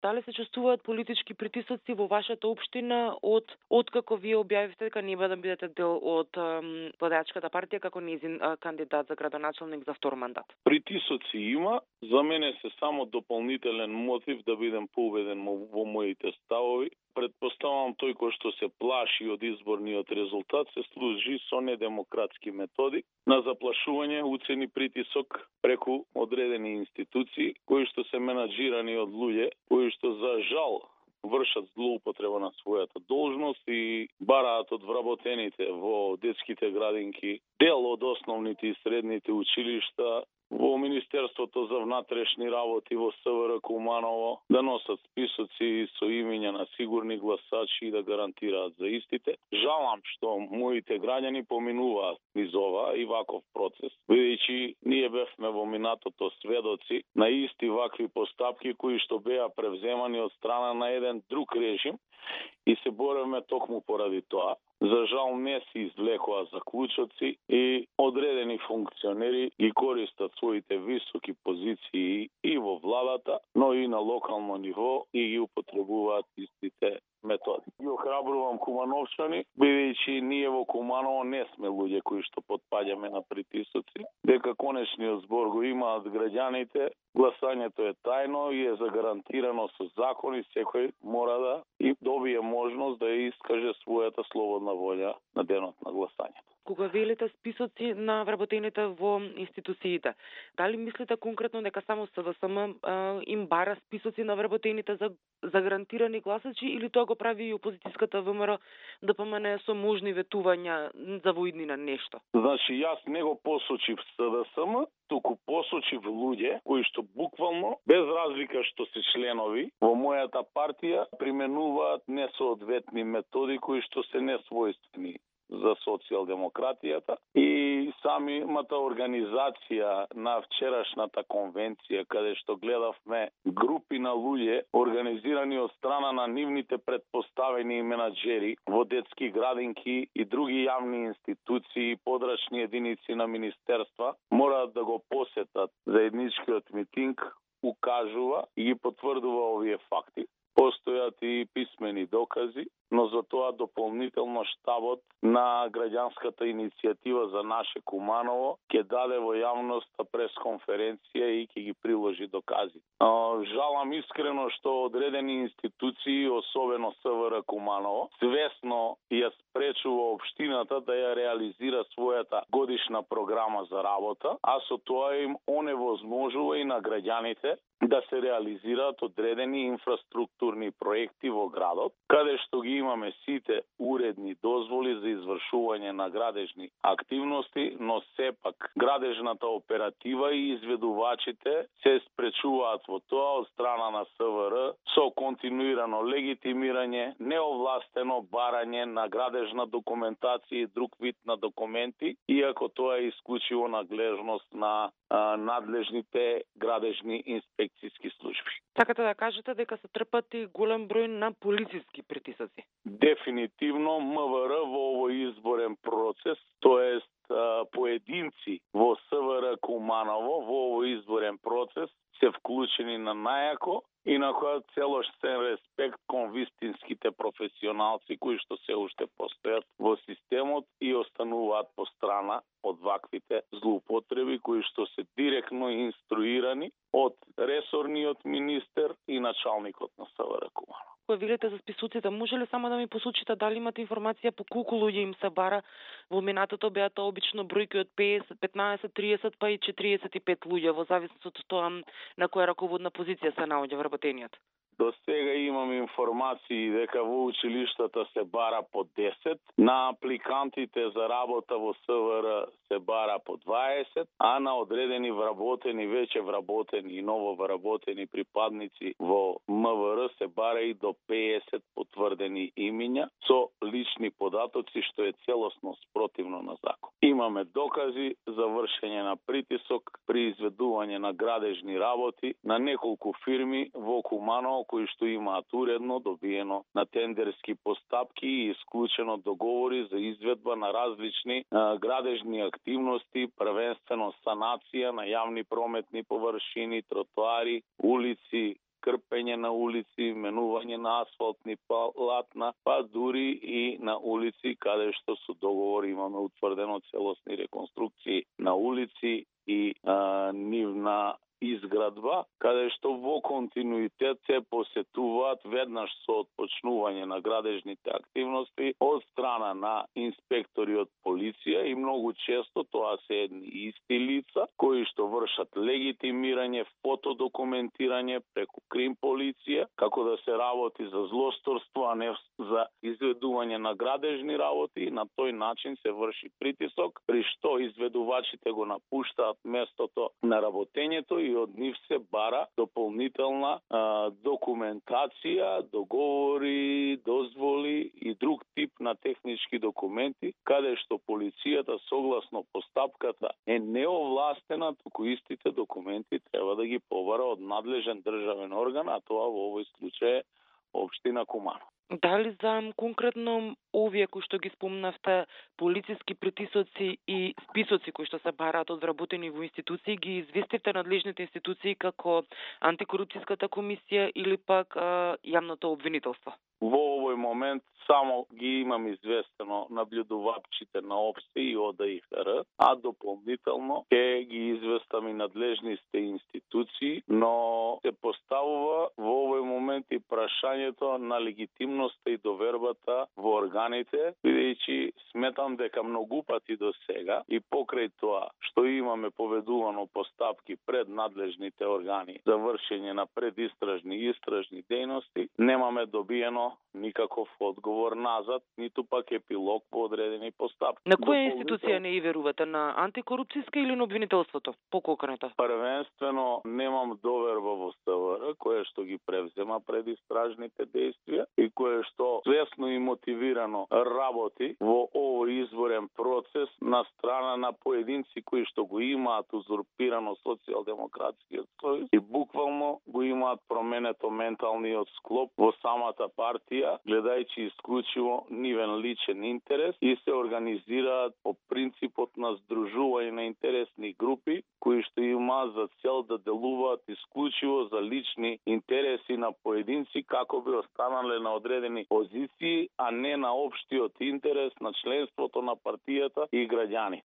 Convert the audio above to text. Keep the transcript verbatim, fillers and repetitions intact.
Дали се чувствуваат политички притисоци во вашата општина од откако вие објавивте дека нема да бидете дел од ем, владеачката партија како нејзин а, кандидат за градоначалник за втор мандат? Притисоци има, за мене се само дополнителен мотив да бидем поубеден во моите ставови. Предпоставам тој кој што се плаши од изборниот резултат се служи со недемократски методи на заплашување, уцени, притисок преку одредени институции кои што се менаџирани од луѓе кои што за жал вршат злоупотреба на својата должност и бараат од вработените во детските градинки дел од основните и средните училишта, во Министерството за внатрешни работи во СВР Куманово да носат списоци со имиња на сигурни гласачи и да гарантираат за истите. Жалам што моите граѓани поминуваат низ ова и ваков процес, бидејќи ние бевме во минатото сведоци на исти вакви постапки кои што беа превземани од страна на еден друг режим и се боревме токму поради тоа. За жал не се извлекоа заклучоци и одредени функционери ги користат своите високи позиции и во владата, но и на локално ниво и ги употребуваат истите методи. Ги охрабрувам кумановчани, бидејќи ние во Куманово не сме луѓе кои што потпаѓаме на притисоци, дека конечниот збор го имаат граѓаните, гласањето е тајно и е загарантирано со закон и секој мора да и добие можност да искаже својата слободна волја на денот на гласањето. Кога велите списоци на вработените во институциите, дали мислите конкретно дека само СДСМ им бара списоци на вработените за, за гарантирани гласачи или тоа го прави и опозицијската ВМРО да помане со можни ветувања за воидни на нешто? Значи, јас не го посочив СДСМ, туку посочив луѓе кои што буквално, без разлика што се членови, во мојата партија применуваат несоодветни методи кои што се несвојствени за социјалдемократијата и самата организација на вчерашната конвенција каде што гледавме групи на луѓе организирани од страна на нивните предпоставени менаџери во детски градинки и други јавни институции и подрачни единици на министерства мораат да го посетат заедничкиот митинг, укажува и ги потврдува овие факти. Постојат и писмени докази, но за тоа дополнително штабот на граѓанската иницијатива за наше Куманово ќе даде во јавноста пресконференција и ќе ги приложи докази. Жалам искрено што одредени институции, особено СВР Куманово, свесно ја спречува општината да ја реализира својата годишна програма за работа, а со тоа им оневозможува и на граѓаните да се реализираат одредени инфраструктурни проекти во градот, каде што ги имаме сите уредни дозволи за извршување на градежни активности, но сепак градежната оператива и изведувачите се спречуваат во тоа од страна на СВР со континуирано легитимирање, неовластено барање на градежна документација и друг вид на документи, иако тоа е исклучиво надлежност на а, надлежните градежни инспекцијски служби. Сакате да кажете дека се трпат и голем број на полициски притисоци? Дефинитивно МВР во овој изборен процес, тоест поединци во СВР Куманово во овој изборен процес се вклучени на најако и на која целоштен респект кон вистинските професионалци кои што се уште постојат во системот и остануваат по страна од ваквите злоупотреби кои што се директно инструирани од ресорниот министер и началникот на СВР Куманово. Кога велите за списоците, може ли само да ми посочите дали имате информација по колку луѓе им се бара? Во минатото беа тоа обично бројки од петдесет, петнаесет, триесет па и четириесет и пет луѓе во зависност од тоа на која раководна позиција се наоѓа вработениот. До сега имам информации дека во училиштата се бара по десет, на апликантите за работа во СВР се бара по дваесет, а на одредени вработени, веќе вработени и ново вработени припадници во МВР се бара и до петдесет потврдени имиња со лични податоци, што е целосно спротивно на закон. Имаме докази за вршење на притисок при изведување на градежни работи на неколку фирми во Куманово кои што имаат уредно добиено на тендерски постапки и исклучено договори за изведба на различни а, градежни активности, првенствено санација на јавни прометни површини, тротоари, улици, крпење на улици, менување на асфалтни платна, па дури и на улици каде што со договор имаме утврдено целосни реконструкции на улици и а, нивна изградба, каде што во континуитет се посетуваат веднаш со отпочнување на градежните активности од страна на инспектори од полиција и многу често тоа се едни исти лица кои што вршат легитимирање, фотодокументирање преку крим полиција, како да се работи за злосторство, а не за изведување на градежни работи, и на тој начин се врши притисок, при што изведувачите го напуштаат местото на работењето и од нив се бара дополнителна а, документација, договори, дозволи и друг тип на технички документи, каде што полицијата согласно постапката е неовластена, туку истите документи треба да ги побара од надлежен државен орган, а тоа во овој случај е општина Куманово. Дали за конкретно овие кои што ги спомнавте полициски притисоци и списоци кои што се бараат од вработени во институции, ги известивте надлежните институции како антикорупцијската комисија или пак а, јавното обвинителство? Во овој момент само ги имам известено наблюдувачите на ОПСТИ и ОДИХР, а дополнително ќе ги известам и надлежните институции, но се поставува во овој момент и прашањето на легитимноста и довербата во органите, бидејќи сметам дека многу пати до сега и покрај тоа што имаме поведувано постапки пред надлежните органи за вршење на предистражни и истражни дејности, немаме добиено никаков одговор назад, ниту пак епилог по одредени постапки. На која институција не и верувате? На антикорупцијска или на обвинителството? Поколкането? Првенствено немам доверба во СВР, кое што ги превзема предистражните действија и кое што свесно и мотивирано работи во овој изборен процес на страна на поединци кои што го имаат узурпирано социјалдемократскиот сојуз и буквално го имаат променето менталниот склоп во самата партија, гледајќи исклучиво нивен личен интерес и се организираат по принципот на здружување на интересни групи кои што имаат за цел да делуваат исклучиво за лични интереси на поединци како би останале на одредени позиции, а не на општиот интерес на членството на партијата и граѓани.